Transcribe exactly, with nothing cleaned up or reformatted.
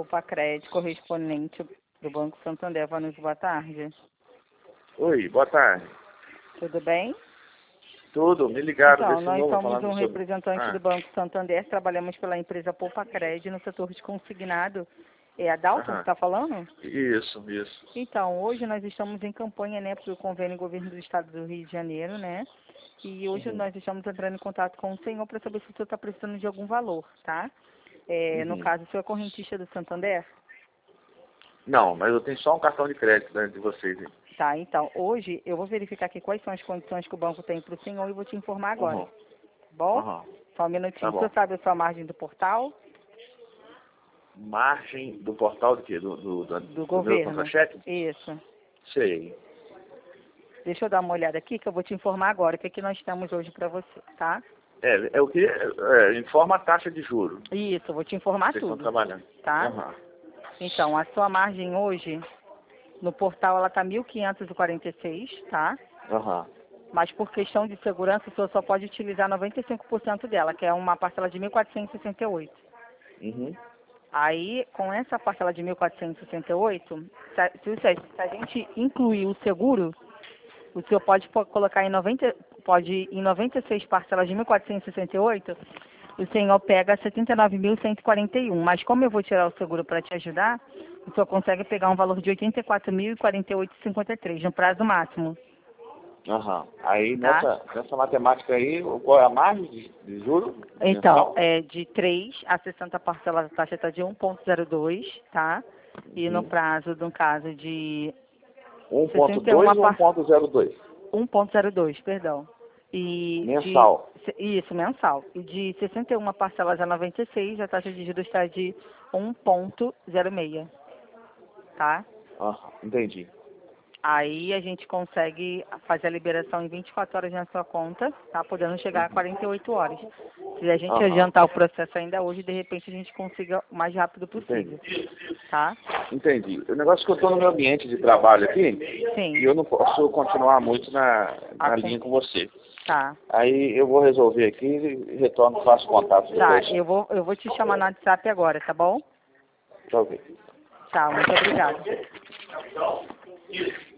Poupa-Crédito, correspondente do Banco Santander. Vanessa, boa tarde. Oi, boa tarde. Tudo bem? Tudo, me ligaram Então, desse nós novo somos falando um sobre... representante Ah, do Banco Santander, trabalhamos pela empresa Poupa-Crédito no setor de consignado. É a Dalton que aham. está falando? Isso, isso. Então, hoje nós estamos em campanha, né, para o convênio governo do estado do Rio de Janeiro, né? E hoje Uhum. nós estamos entrando em contato com o senhor para saber se o senhor está precisando de algum valor, tá? É, no Uhum. caso, o senhor é correntista do Santander? Não, mas eu tenho só um cartão de crédito, né, de vocês aí. Tá, então, hoje eu vou verificar aqui quais são as condições que o banco tem para o senhor e vou te informar agora. Uhum. Tá bom? Aham. Só um Tá minutinho. O bom. senhor sabe a sua margem do portal? Margem do portal de quê? Do, do, do, Do do meu governo? contra-cheque? Isso. Sei. Deixa eu dar uma olhada aqui que eu vou te informar agora o que, é que nós temos hoje para você, tá? É, é o que? É, informa a taxa de juros. Isso, eu vou te informar Vocês estão tudo, trabalhando. tá? Aham. Então, a sua margem hoje, no portal, ela tá mil quinhentos e quarenta e seis, tá? Aham. Mas por questão de segurança, o senhor só pode utilizar noventa e cinco por cento dela, que é uma parcela de mil quatrocentos e sessenta e oito. Uhum. Aí, com essa parcela de mil quatrocentos e sessenta e oito, se a, se, se a gente incluir o seguro, o senhor pode po- colocar em noventa, pode em noventa e seis parcelas de mil quatrocentos e sessenta e oito, o senhor pega setenta e nove mil cento e quarenta e um. Mas como eu vou tirar o seguro para te ajudar, o senhor consegue pegar um valor de oitenta e quatro mil e quarenta e oito vírgula cinquenta e três no prazo máximo, Aham. Aí tá? nessa, nessa matemática aí, qual é a margem de, de juros Então, mensal? é de três a sessenta parcelas, a taxa está de um vírgula zero dois, tá? E no Uhum. prazo, no caso de um ponto sessenta e um dois ou par... um ponto zero dois? um vírgula zero dois, perdão. E de Mensal. isso, mensal. E de sessenta e uma parcelas a noventa e seis, a taxa de juros está de um vírgula zero seis, tá? Aham, entendi. Aí a gente consegue fazer a liberação em vinte e quatro horas na sua conta, tá? Podendo chegar a Uhum. quarenta e oito horas. Se a gente Aham, adiantar o processo ainda hoje, de repente a gente consiga o mais rápido entendi. possível, tá? Entendi. O negócio é que eu estou no meu ambiente de trabalho aqui Sim. e eu não posso continuar muito na, A na con- linha com você. Tá. Aí eu vou resolver aqui e retorno, faço contato Tá, depois. eu vou, eu vou te chamar no WhatsApp agora, tá bom? Tá ok. Tchau, muito obrigada.